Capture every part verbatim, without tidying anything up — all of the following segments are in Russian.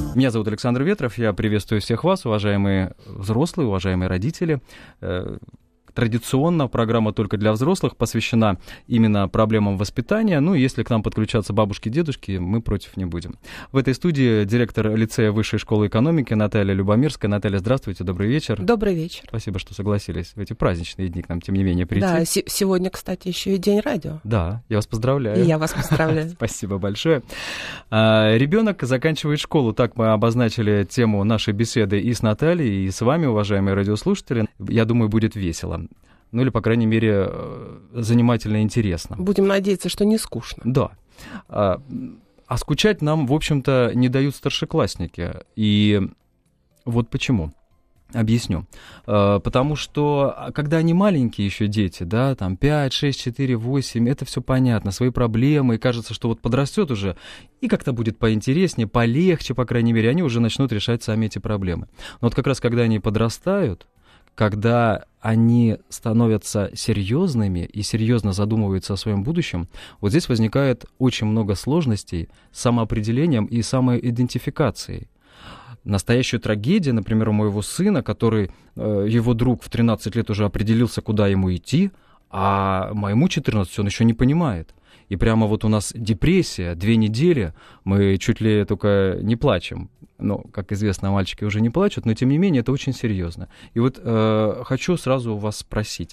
Меня зовут Александр Ветров, я приветствую всех вас, уважаемые взрослые, уважаемые родители. Традиционно программа «Только для взрослых» посвящена именно проблемам воспитания. Ну, если к нам подключатся бабушки, дедушки, мы против не будем. В этой студии директор лицея Высшей школы экономики Наталья Любомирская. Наталья, здравствуйте, добрый вечер. Добрый вечер. Спасибо, что согласились в эти праздничные дни к нам, тем не менее, прийти. Да, с- сегодня, кстати, еще и день радио. Да, я вас поздравляю. И я вас поздравляю. Спасибо большое. Ребенок заканчивает школу. Так мы обозначили тему нашей беседы и с Натальей, и с вами, уважаемые радиослушатели. Я думаю, будет весело. Ну или, по крайней мере, занимательно и интересно. Будем надеяться, что не скучно. Да. А, а скучать нам, в общем-то, не дают старшеклассники. И вот почему. Объясню. А, потому что, когда они маленькие еще дети, да, там пять, шесть, четыре, восемь, это все понятно, свои проблемы, и кажется, что вот подрастет уже, и как-то будет поинтереснее, полегче, по крайней мере, они уже начнут решать сами эти проблемы. Но вот как раз, когда они подрастают, когда они становятся серьезными и серьезно задумываются о своем будущем, вот здесь возникает очень много сложностей с самоопределением и самоидентификацией. Настоящая трагедия, например, у моего сына, который, э, его друг в тринадцать лет уже определился, куда ему идти, а моему четырнадцать он еще не понимает. И прямо вот у нас депрессия, две недели, мы чуть ли только не плачем. Ну, как известно, мальчики уже не плачут, но тем не менее это очень серьезно. И вот э, хочу сразу у вас спросить.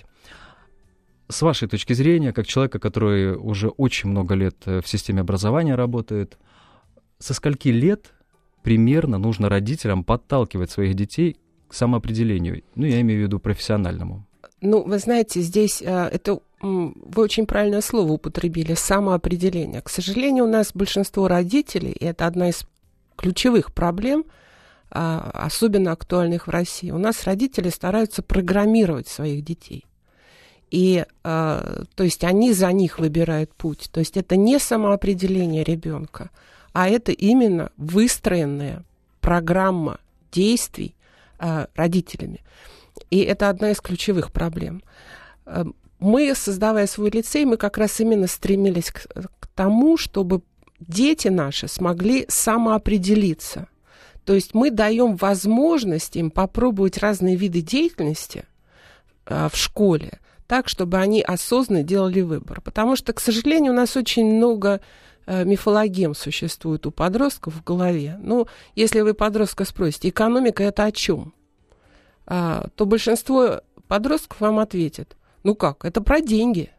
С вашей точки зрения, как человека, который уже очень много лет в системе образования работает, со скольки лет примерно нужно родителям подталкивать своих детей к самоопределению? Ну, я имею в виду профессиональному. Ну, вы знаете, здесь э, это вы очень правильное слово употребили, самоопределение. К сожалению, у нас большинство родителей, и это одна из ключевых проблем, э, особенно актуальных в России, у нас родители стараются программировать своих детей. И, э, то есть, они за них выбирают путь. То есть, это не самоопределение ребенка, а это именно выстроенная программа действий э, родителями. И это одна из ключевых проблем. Мы, создавая свой лицей, мы как раз именно стремились к, к тому, чтобы дети наши смогли самоопределиться. То есть мы даем возможность им попробовать разные виды деятельности э, в школе, так, чтобы они осознанно делали выбор. Потому что, к сожалению, у нас очень много э, мифологем существует у подростков в голове. Ну, если вы подростка спросите, экономика — это о чем? А, то большинство подростков вам ответит, ну как, это про деньги.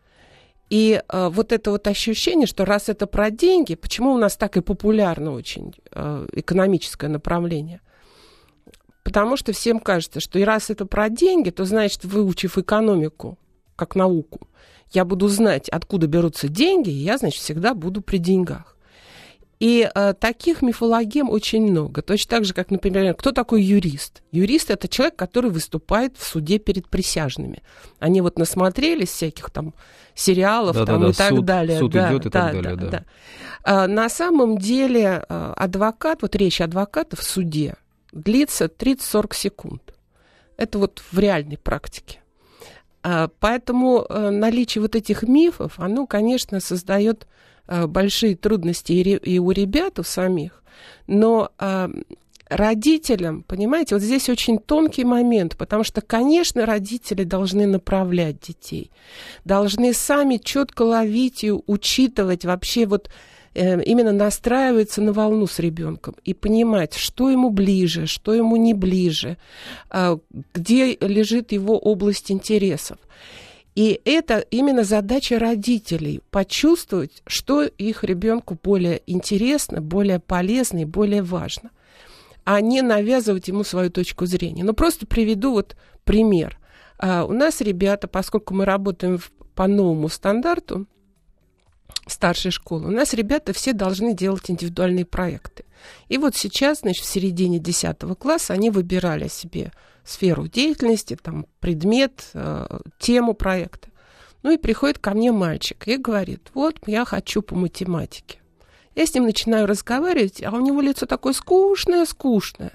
И а, вот это вот ощущение, что раз это про деньги, почему у нас так и популярно очень а, экономическое направление? Потому что всем кажется, что и раз это про деньги, то значит, выучив экономику как науку, я буду знать, откуда берутся деньги, и я, значит, всегда буду при деньгах. И э, таких мифологем очень много. Точно так же, как, например, кто такой юрист? Юрист — это человек, который выступает в суде перед присяжными. Они вот насмотрелись всяких там сериалов да, там, да, и да, так суд, далее. Суд да, идет и да, так далее, да, да. да. А, на самом деле а, адвокат, вот речь адвоката в суде длится тридцать-сорок секунд. Это вот в реальной практике. А, поэтому а, наличие вот этих мифов, оно, конечно, создает большие трудности и у ребят, у самих, но а, родителям, понимаете, вот здесь очень тонкий момент, потому что, конечно, родители должны направлять детей, должны сами четко ловить и учитывать вообще вот э, именно настраиваться на волну с ребенком и понимать, что ему ближе, что ему не ближе, э, где лежит его область интересов. И это именно задача родителей — почувствовать, что их ребенку более интересно, более полезно и более важно, а не навязывать ему свою точку зрения. Ну, просто приведу вот пример. А, у нас ребята, поскольку мы работаем в, по новому стандарту старшей школы, у нас ребята все должны делать индивидуальные проекты. И вот сейчас, значит, в середине десятого класса они выбирали себе сферу деятельности, там, предмет, э, тему проекта. Ну и приходит ко мне мальчик и говорит, вот, я хочу по математике. Я с ним начинаю разговаривать, а у него лицо такое скучное-скучное.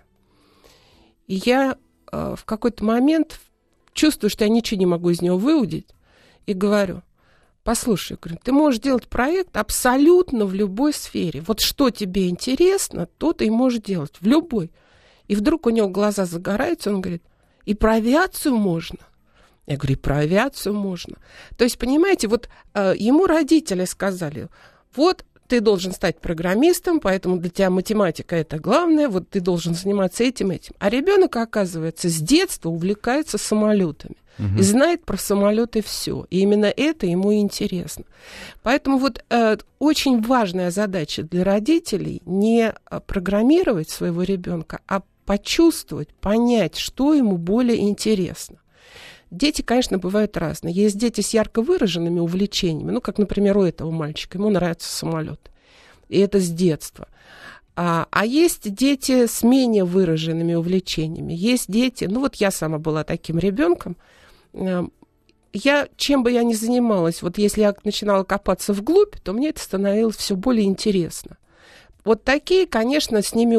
И я э, в какой-то момент чувствую, что я ничего не могу из него выудить, и говорю, послушай, говорю, ты можешь делать проект абсолютно в любой сфере. Вот что тебе интересно, то ты и можешь делать, в любой. И вдруг у него глаза загораются, он говорит, и про авиацию можно? Я говорю, и про авиацию можно. То есть, понимаете, вот э, ему родители сказали, вот ты должен стать программистом, поэтому для тебя математика это главное, вот ты должен заниматься этим, этим. А ребенок, оказывается, с детства увлекается самолетами. Угу. И знает про самолеты все. И именно это ему интересно. Поэтому вот э, очень важная задача для родителей не программировать своего ребенка, а почувствовать, понять, что ему более интересно. Дети, конечно, бывают разные. Есть дети с ярко выраженными увлечениями, ну, как, например, у этого мальчика, ему нравятся самолеты. И это с детства. А, а есть дети с менее выраженными увлечениями. Есть дети, ну, вот я сама была таким ребенком. Я, чем бы я ни занималась, вот если я начинала копаться вглубь, то мне это становилось все более интересно. Вот такие, конечно, с ними...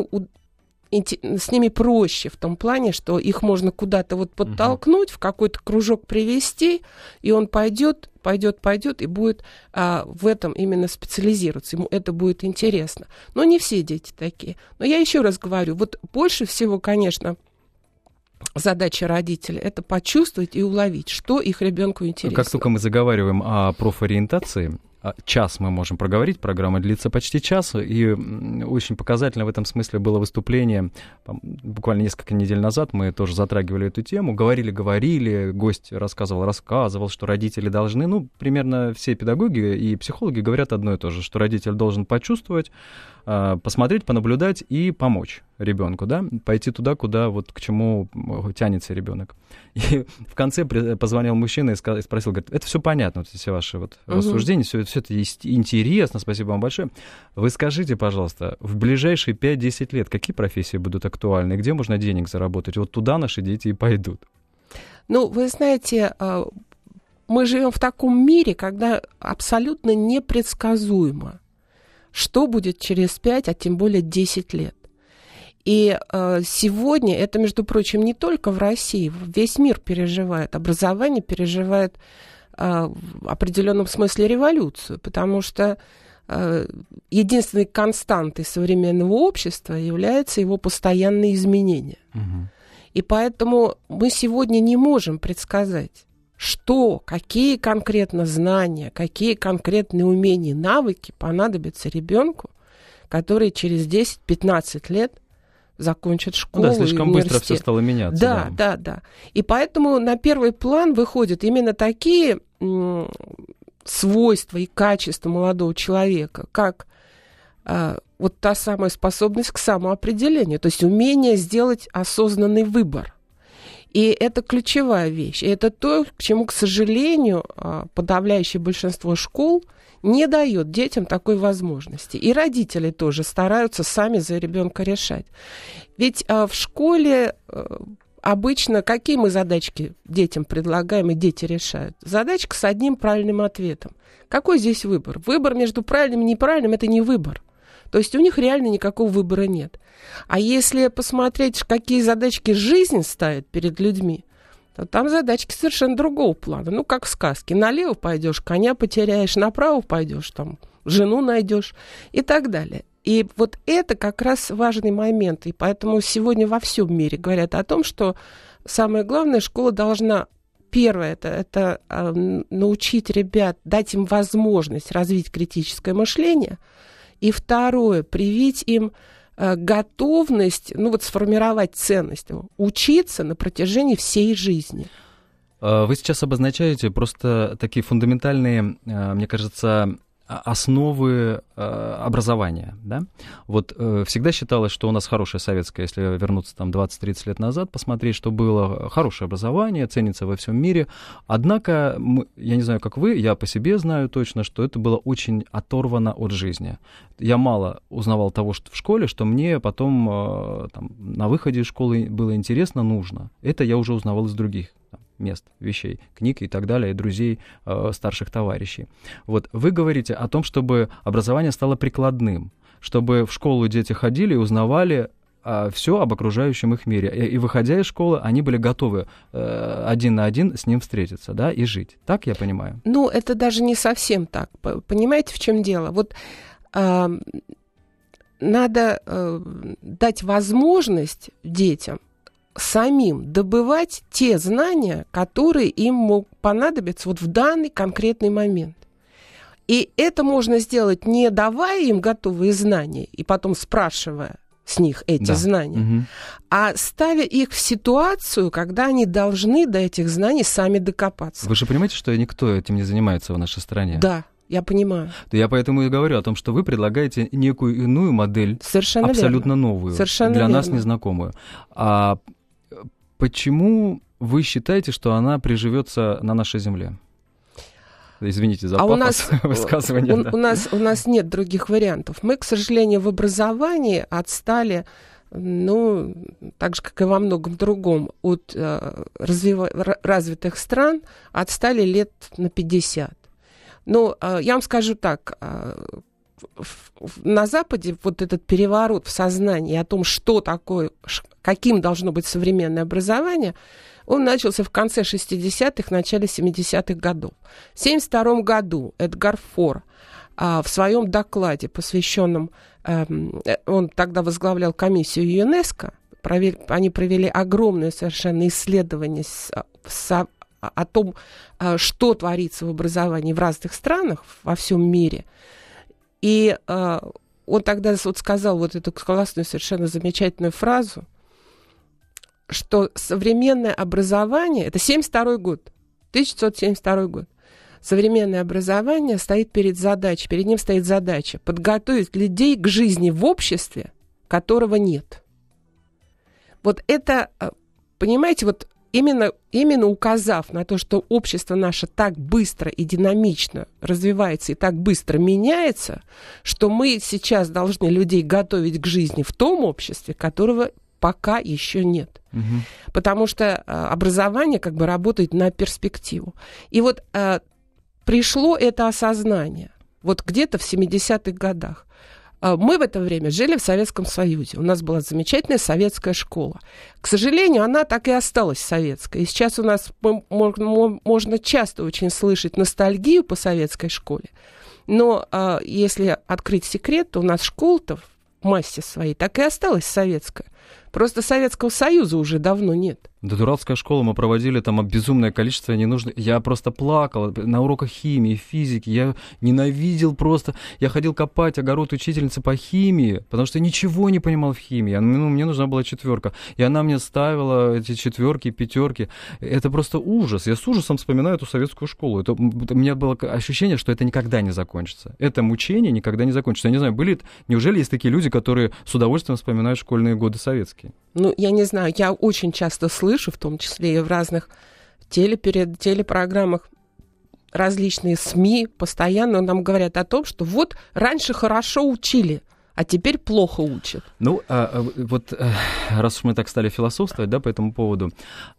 с ними проще в том плане, что их можно куда-то вот подтолкнуть, uh-huh. в какой-то кружок привести, и он пойдет, пойдет, пойдет и будет а, в этом именно специализироваться. Ему это будет интересно. Но не все дети такие. Но я еще раз говорю, вот больше всего, конечно, задача родителей — это почувствовать и уловить, что их ребенку интересно. Как только мы заговариваем о профориентации, час мы можем проговорить, программа длится почти час, и очень показательно в этом смысле было выступление, буквально несколько недель назад мы тоже затрагивали эту тему, говорили-говорили, гость рассказывал-рассказывал, что родители должны, ну, примерно все педагоги и психологи говорят одно и то же, что родитель должен почувствовать, посмотреть, понаблюдать и помочь ребенку, да, пойти туда, куда, вот к чему тянется ребенок. И в конце позвонил мужчина и спросил, говорит, это все понятно, вот все ваши вот uh-huh. рассуждения, все, все это интересно, спасибо вам большое. Вы скажите, пожалуйста, в ближайшие пять-десять лет какие профессии будут актуальны, где можно денег заработать? Вот туда наши дети и пойдут. Ну, вы знаете, мы живем в таком мире, когда абсолютно непредсказуемо, что будет через пять, а тем более десять лет. И э, сегодня это, между прочим, не только в России, весь мир переживает, образование переживает э, в определенном смысле революцию, потому что э, единственной константой современного общества является его постоянные изменения. Угу. И поэтому мы сегодня не можем предсказать, что, какие конкретно знания, какие конкретные умения, навыки понадобятся ребенку, который через десять-пятнадцать лет закончит школу. Ну да, слишком быстро все стало меняться. Да, да, да, да. И поэтому на первый план выходят именно такие м- свойства и качества молодого человека, как а, вот та самая способность к самоопределению, то есть умение сделать осознанный выбор. И это ключевая вещь. И это то, к чему, к сожалению, подавляющее большинство школ не дает детям такой возможности. И родители тоже стараются сами за ребенка решать. Ведь а, в школе а, обычно какие мы задачки детям предлагаем, и дети решают? Задачка с одним правильным ответом. Какой здесь выбор? Выбор между правильным и неправильным – это не выбор. То есть у них реально никакого выбора нет. А если посмотреть, какие задачки жизнь ставит перед людьми, то там задачки совершенно другого плана. Ну, как в сказке. Налево пойдешь, коня потеряешь, направо пойдешь, там, жену найдешь и так далее. И вот это как раз важный момент. И поэтому сегодня во всем мире говорят о том, что самое главное, школа должна, первое, это, это э, научить ребят, дать им возможность развить критическое мышление. И второе, привить им готовность, ну вот сформировать ценность, учиться на протяжении всей жизни. Вы сейчас обозначаете просто такие фундаментальные, мне кажется, основы образования, да? Вот всегда считалось, что у нас хорошее советское, если вернуться там двадцать-тридцать лет назад, посмотреть, что было хорошее образование, ценится во всем мире. Однако, мы, я не знаю, как вы, я по себе знаю точно, что это было очень оторвано от жизни. Я мало узнавал того, что в школе, что мне потом там, на выходе из школы было интересно, нужно. Это я уже узнавал из других мест, вещей, книг и так далее, и друзей, э, старших товарищей. Вот вы говорите о том, чтобы образование стало прикладным, чтобы в школу дети ходили и узнавали а, все об окружающем их мире. И, и выходя из школы, они были готовы э, один на один с ним встретиться, да, и жить. Так я понимаю? Ну, это даже не совсем так. Понимаете, в чем дело? Вот э, надо э, дать возможность детям самим добывать те знания, которые им могут понадобиться вот в данный конкретный момент. И это можно сделать, не давая им готовые знания и потом спрашивая с них эти да. знания, угу. а ставя их в ситуацию, когда они должны до этих знаний сами докопаться. Вы же понимаете, что никто этим не занимается в нашей стране? Да, я понимаю. Я поэтому и говорю о том, что вы предлагаете некую иную модель, совершенно абсолютно верно. новую, совершенно для верно. нас незнакомую. А почему вы считаете, что она приживется на нашей земле? Извините за а пафос у нас, высказывания. У, да. у, нас, у нас нет других вариантов. Мы, к сожалению, в образовании отстали, ну, так же, как и во многом другом, от э, развива- развитых стран, отстали лет на пятьдесят. Но э, я вам скажу так, э, в, в, на Западе вот этот переворот в сознании о том, что такое, каким должно быть современное образование, он начался в конце шестидесятых, начале семидесятых годов. В семьдесят втором году Эдгар Фор а, в своем докладе, посвященном, а, он тогда возглавлял комиссию ЮНЕСКО, провели, они провели огромное совершенно исследование с, с, о том, а, что творится в образовании в разных странах во всем мире. И а, он тогда вот сказал вот эту классную, совершенно замечательную фразу, что современное образование, это семьдесят второй год, тысяча девятьсот семьдесят второй год, современное образование стоит перед задачей, перед ним стоит задача подготовить людей к жизни в обществе, которого нет. Вот это, понимаете, вот именно, именно указав на то, что общество наше так быстро и динамично развивается и так быстро меняется, что мы сейчас должны людей готовить к жизни в том обществе, которого пока еще нет. Угу. Потому что а, образование как бы работает на перспективу. И вот а, пришло это осознание вот где-то в семидесятых годах. А, мы в это время жили в Советском Союзе. У нас была замечательная советская школа. К сожалению, она так и осталась советской. И сейчас у нас можно, можно часто очень слышать ностальгию по советской школе. Но а, если открыть секрет, то у нас школа-то в массе своей так и осталась советская. Просто Советского Союза уже давно нет. Да, дурацкая школа, мы проводили там безумное количество ненужных... Я просто плакал на уроках химии, физики, я ненавидел просто... Я ходил копать огород учительницы по химии, потому что ничего не понимал в химии. Ну, мне нужна была четверка. И она мне ставила эти четверки, пятерки. Это просто ужас. Я с ужасом вспоминаю эту советскую школу. Это, у меня было ощущение, что это никогда не закончится. Это мучение никогда не закончится. Я не знаю, были... Неужели есть такие люди, которые с удовольствием вспоминают школьные годы советские? Ну, я не знаю, я очень часто слышу, в том числе и в разных телеперед... телепрограммах, различные СМИ постоянно нам говорят о том, что вот раньше хорошо учили, а теперь плохо учат. Ну, а, вот раз уж мы так стали философствовать, да, по этому поводу,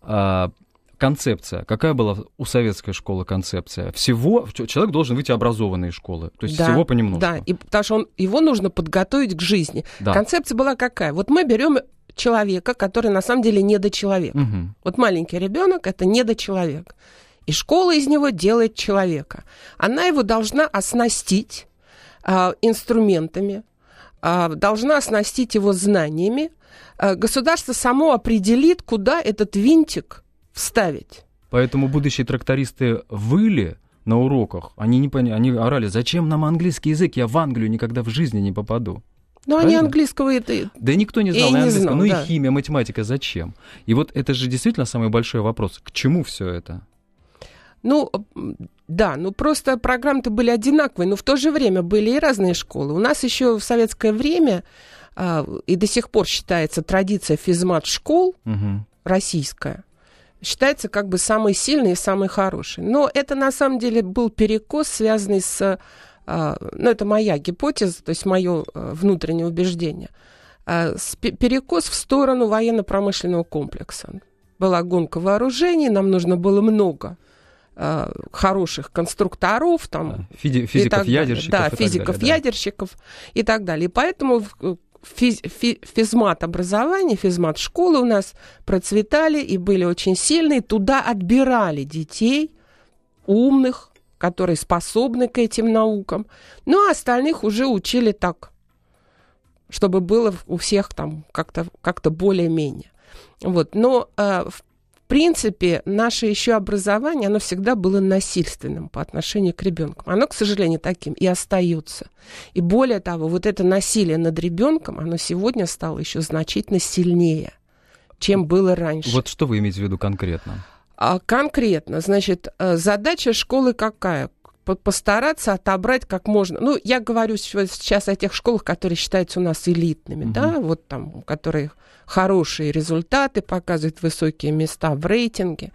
а, концепция. Какая была у советской школы концепция? Всего, человек должен выйти образованный из школы, то есть да, всего понемножку. Да, и, потому что он, его нужно подготовить к жизни. Да. Концепция была какая? Вот мы берем человека, который на самом деле недочеловек. Угу. Вот маленький ребенок — это недочеловек. И школа из него делает человека. Она его должна оснастить а, инструментами, а, должна оснастить его знаниями. А, государство само определит, куда этот винтик вставить. Поэтому будущие трактористы выли на уроках. Они, не пони... Они орали: зачем нам английский язык? Я в Англию никогда в жизни не попаду. Ну, они английского это... Да никто не знал, и не знал, ну да. И химия, математика, зачем? И вот это же действительно самый большой вопрос. К чему все это? Ну, да, ну просто программы-то были одинаковые, но в то же время были и разные школы. У нас еще в советское время а, и до сих пор считается традиция физмат-школ угу. российская, считается как бы самой сильной и самой хорошей. Но это на самом деле был перекос, связанный с... Ну, это моя гипотеза, то есть мое внутреннее убеждение. Перекос в сторону военно-промышленного комплекса. Была гонка вооружений, нам нужно было много хороших конструкторов, там, Физи- физиков-ядерщиков. Да, физиков-ядерщиков и так далее. И поэтому в, физ, фи, физмат-образование, физмат-школы у нас процветали и были очень сильные. Туда отбирали детей умных, которые способны к этим наукам. Ну, а остальных уже учили так, чтобы было у всех там как-то, как-то более-менее. Вот. Но, э, в принципе, наше еще образование, оно всегда было насильственным по отношению к ребенку. Оно, к сожалению, таким и остается. И более того, вот это насилие над ребенком, оно сегодня стало еще значительно сильнее, чем было раньше. Вот что вы имеете в виду конкретно? А конкретно, значит, задача школы какая? Постараться отобрать как можно... Ну, я говорю сейчас о тех школах, которые считаются у нас элитными, угу. да, вот там, у которых хорошие результаты, показывают высокие места в рейтинге.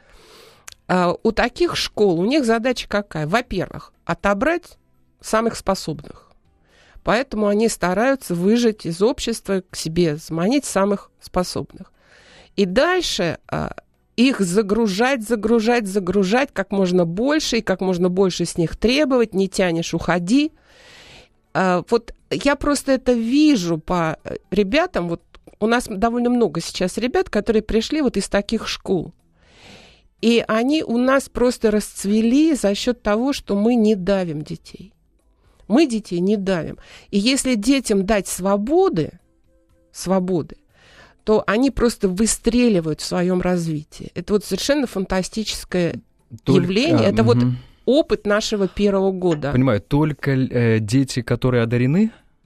А у таких школ, у них задача какая? Во-первых, отобрать самых способных. Поэтому они стараются выжать из общества, к себе заманить самых способных. И дальше... их загружать, загружать, загружать как можно больше, и как можно больше с них требовать, не тянешь, уходи. А, вот я просто это вижу по ребятам, вот у нас довольно много сейчас ребят, которые пришли вот из таких школ. И они у нас просто расцвели за счет того, что мы не давим детей. Мы детей не давим. И если детям дать свободы, свободы, то они просто выстреливают в своем развитии. Это вот совершенно фантастическое только, явление. Это угу. вот опыт нашего первого года. Понимаю, только э, дети, которые одарены,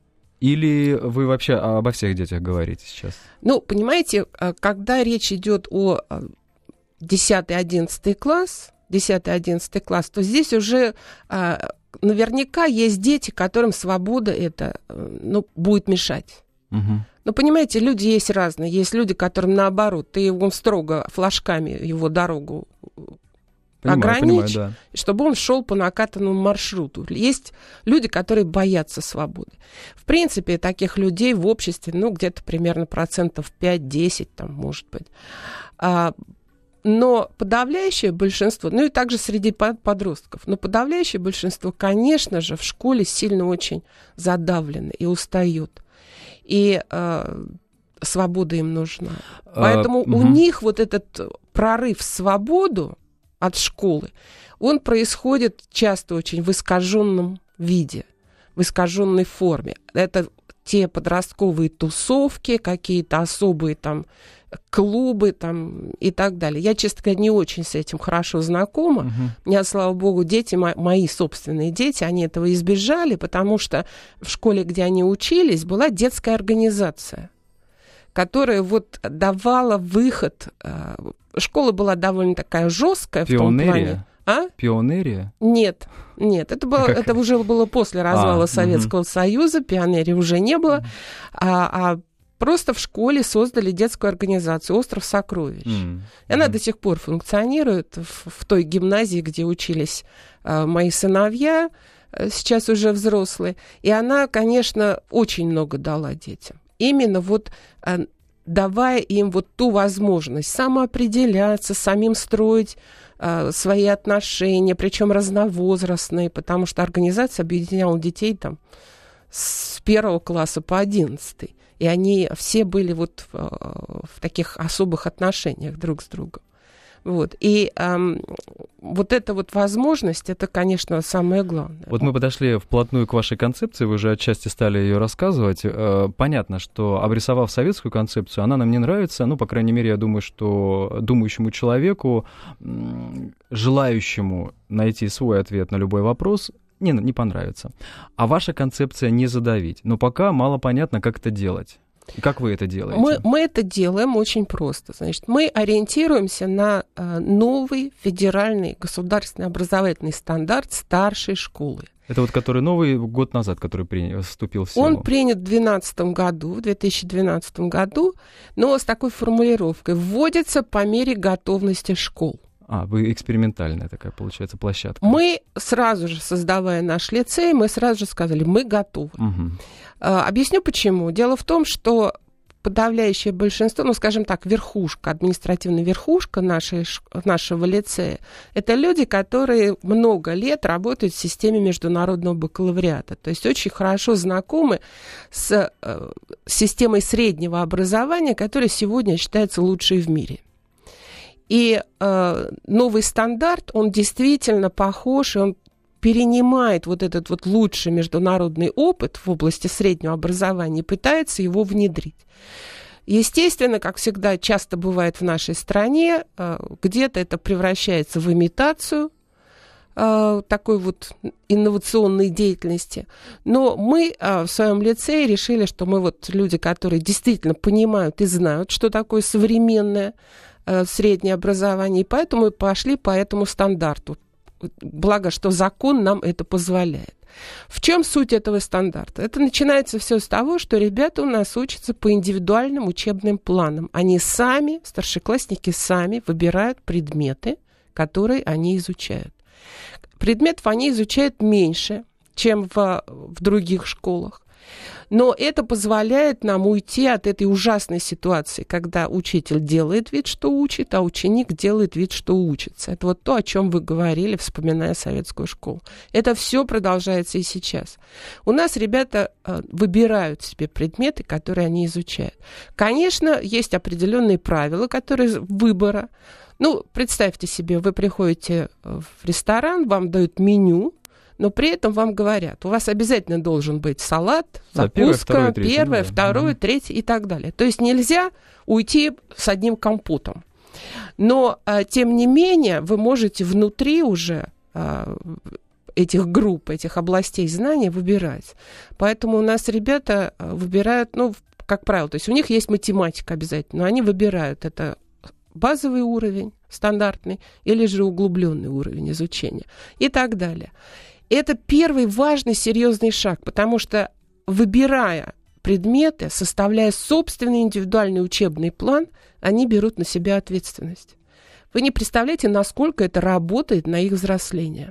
или вы вообще обо всех детях говорите сейчас? Ну, понимаете, когда речь идет о десятый-одиннадцатый класс, десятый-одиннадцатый класс, то здесь уже а, наверняка есть дети, которым свобода это, ну, будет мешать. Угу. Но, понимаете, люди есть разные. Есть люди, которым наоборот, ты его строго флажками его дорогу понимаю, ограничь, понимаю, да. чтобы он шел по накатанному маршруту. Есть люди, которые боятся свободы. В принципе, таких людей в обществе, ну, где-то примерно процентов пять-десять, там, может быть. А, но подавляющее большинство, ну и также среди подростков, но подавляющее большинство, конечно же, в школе сильно очень задавлено и устают. И э, свобода им нужна. Поэтому а, у угу. них вот этот прорыв в свободу от школы, он происходит часто очень в искаженном виде, в искаженной форме. Это те подростковые тусовки, какие-то особые там клубы там, и так далее. Я, честно говоря, не очень с этим хорошо знакома. Uh-huh. У меня, слава богу, дети, мои собственные дети, они этого избежали, потому что в школе, где они учились, была детская организация, которая вот давала выход. Школа была довольно такая жесткая в том плане. А? Пионерия? Нет, нет, это, было, это уже было после развала а, Советского угу. Союза, пионерии уже не было, а, а просто в школе создали детскую организацию «Остров сокровищ». Mm. И она mm. до сих пор функционирует в, в той гимназии, где учились а, мои сыновья, сейчас уже взрослые. И она, конечно, очень много дала детям. Именно вот а, давая им вот ту возможность самоопределяться, самим строить а, свои отношения, причем разновозрастные, потому что организация объединяла детей там с первого класса по одиннадцатый. И они все были вот в, в таких особых отношениях друг с другом. Вот. И эм, вот эта вот возможность, это, конечно, самое главное. Вот мы подошли вплотную к вашей концепции, вы уже отчасти стали ее рассказывать. Э, понятно, что, обрисовав советскую концепцию, она нам не нравится. Ну, по крайней мере, я думаю, что думающему человеку, желающему найти свой ответ на любой вопрос, Не, не понравится. А ваша концепция не задавить. Но пока мало понятно, как это делать. Как вы это делаете? Мы, мы это делаем очень просто. Значит, мы ориентируемся на э, новый федеральный государственный образовательный стандарт старшей школы. Это вот который новый, год назад, который приня... вступил в силу? Он принят в две тысячи двенадцатом году, в две тысячи двенадцатом году, но с такой формулировкой: вводится по мере готовности школ. А, вы экспериментальная такая, получается, площадка. Мы сразу же, создавая наш лицей, мы сразу же сказали, мы готовы. Угу. А, объясню почему. Дело в том, что подавляющее большинство, ну, скажем так, верхушка, административная верхушка нашей, нашего лицея, это люди, которые много лет работают в системе международного бакалавриата, то есть очень хорошо знакомы с э, системой среднего образования, которая сегодня считается лучшей в мире. И э, новый стандарт, он действительно похож, и он перенимает вот этот вот лучший международный опыт в области среднего образования и пытается его внедрить. Естественно, как всегда часто бывает в нашей стране, где-то это превращается в имитацию такой вот инновационной деятельности. Но мы в своем лицее решили, что мы вот люди, которые действительно понимают и знают, что такое современное среднее образование, и поэтому мы пошли по этому стандарту. Благо, что закон нам это позволяет. В чем суть этого стандарта? Это начинается все с того, что ребята у нас учатся по индивидуальным учебным планам. Они сами, старшеклассники сами выбирают предметы, которые они изучают. Предметов они изучают меньше, чем в, в других школах. Но это позволяет нам уйти от этой ужасной ситуации, когда учитель делает вид, что учит, а ученик делает вид, что учится. Это вот то, о чем вы говорили, вспоминая советскую школу. Это все продолжается и сейчас. У нас ребята выбирают себе предметы, которые они изучают. Конечно, есть определенные правила, которые выбора. Ну, представьте себе, вы приходите в ресторан, вам дают меню, но при этом вам говорят, у вас обязательно должен быть салат, закуска, первое, второе, третье и так далее. То есть нельзя уйти с одним компотом. Но, тем не менее, вы можете внутри уже этих групп, этих областей знаний выбирать. Поэтому у нас ребята выбирают, ну, как правило, то есть у них есть математика обязательно, но они выбирают это базовый уровень, стандартный, или же углубленный уровень изучения и так далее. Это первый важный, серьезный шаг, потому что, выбирая предметы, составляя собственный индивидуальный учебный план, они берут на себя ответственность. Вы не представляете, насколько это работает на их взросление.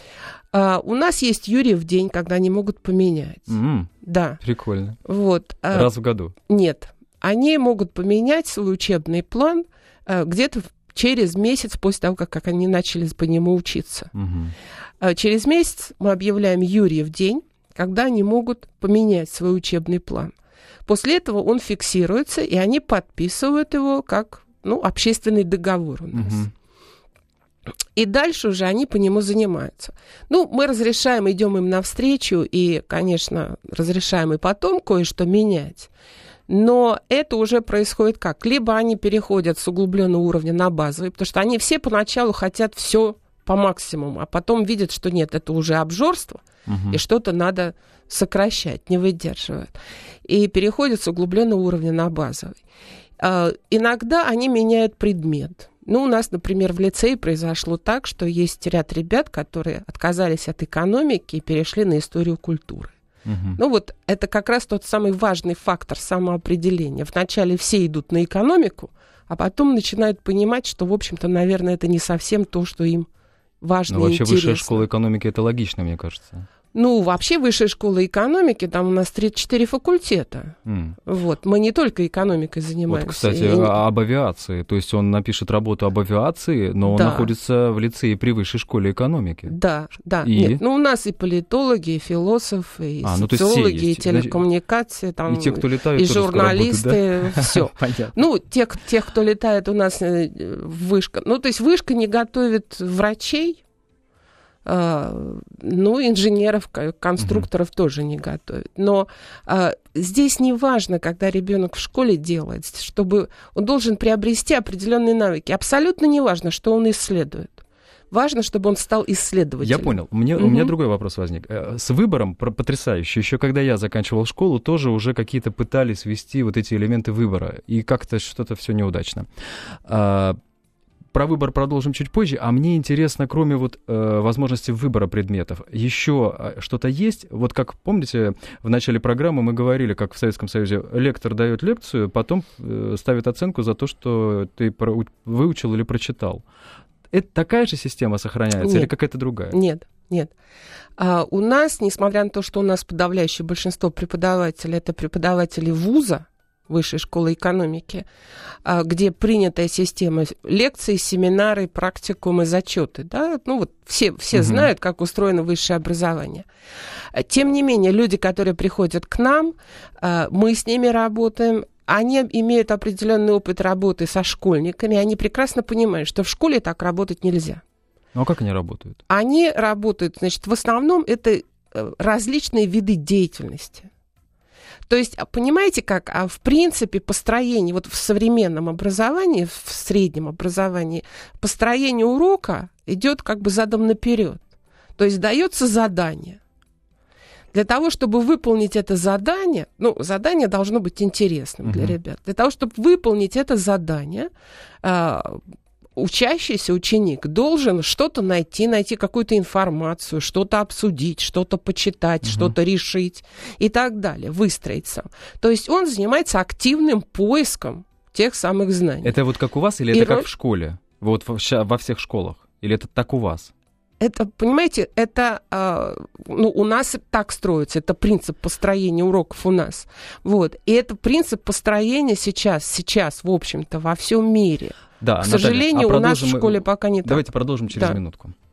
А, у нас есть Юрьев день, когда они могут поменять. Mm, да. Прикольно. Вот. Раз в году? Нет. Они могут поменять свой учебный план а, где-то через месяц после того, как, как они начали по нему учиться. Mm-hmm. Через месяц мы объявляем Юрьев день, когда они могут поменять свой учебный план. После этого он фиксируется, и они подписывают его как, ну, общественный договор у нас. Угу. И дальше уже они по нему занимаются. Ну, мы разрешаем, идем им навстречу, и, конечно, разрешаем и потом кое-что менять. Но это уже происходит как? Либо они переходят с углубленного уровня на базовый, потому что они все поначалу хотят все по максимуму, а потом видят, что нет, это уже обжорство, угу. и что-то надо сокращать, не выдерживают. И переходят с углубленного уровня на базовый. А, иногда они меняют предмет. Ну, у нас, например, в лицее произошло так, что есть ряд ребят, которые отказались от экономики и перешли на историю культуры. Угу. Ну вот это как раз тот самый важный фактор самоопределения. Вначале все идут на экономику, а потом начинают понимать, что, в общем-то, наверное, это не совсем то, что им важно и интересно. Вообще высшая школа экономики — это логично, мне кажется. Ну, вообще высшая школа экономики, там у нас тридцать четыре факультета. Mm. Вот, мы не только экономикой занимаемся. Вот, кстати, и... об авиации. То есть он напишет работу об авиации, но он да. находится в лицее при высшей школе экономики. Да, да. И... Нет, ну у нас и политологи, и философы, и а, социологи, ну, и телекоммуникации, там, и, те, кто летают, и журналисты, да? Все. Ну, тех, тех, кто летает у нас в вышка. Ну, то есть вышка не готовит врачей, ну, инженеров, конструкторов uh-huh. тоже не готовят. Но а, здесь не важно, когда ребенок в школе делает, чтобы он должен приобрести определенные навыки. Абсолютно не важно, что он исследует. Важно, чтобы он стал исследователем. Я понял. Мне, uh-huh. У меня другой вопрос возник. С выбором потрясающе. Еще когда я заканчивал школу, тоже уже какие-то пытались ввести вот эти элементы выбора. И как-то что-то все неудачно. Про выбор продолжим чуть позже, а мне интересно, кроме вот э, возможности выбора предметов, еще что-то есть? Вот как, помните, в начале программы мы говорили, как в Советском Союзе лектор дает лекцию, потом э, ставит оценку за то, что ты про- выучил или прочитал. Это такая же система сохраняется нет, или какая-то другая? Нет, нет. А, у нас, несмотря на то, что у нас подавляющее большинство преподавателей, это преподаватели вуза, Высшей школы экономики, где принятая система лекций, семинары, практикумы, зачеты. Да? Ну, вот все, все угу. знают, как устроено высшее образование. Тем не менее, люди, которые приходят к нам, мы с ними работаем, они имеют определенный опыт работы со школьниками, они прекрасно понимают, что в школе так работать нельзя. Ну, а как они работают? Они работают, значит, в основном это различные виды деятельности. То есть, понимаете, как а в принципе построение, вот в современном образовании, в среднем образовании, построение урока идет как бы задом наперед. То есть дается задание. Для того, чтобы выполнить это задание, ну, задание должно быть интересным для uh-huh. ребят. Для того, чтобы выполнить это задание, учащийся ученик должен что-то найти, найти какую-то информацию, что-то обсудить, что-то почитать, угу. что-то решить и так далее, выстроить сам. То есть он занимается активным поиском тех самых знаний. Это вот как у вас или и это роль... как в школе? Вот во всех школах? Или это так у вас? Это, понимаете, это, ну, у нас так строится, это принцип построения уроков у нас. Вот. И это принцип построения сейчас, сейчас, в общем-то, во всем мире. Да, К Наталья, сожалению, а у нас в мы... школе пока не так. Давайте продолжим через да. минутку.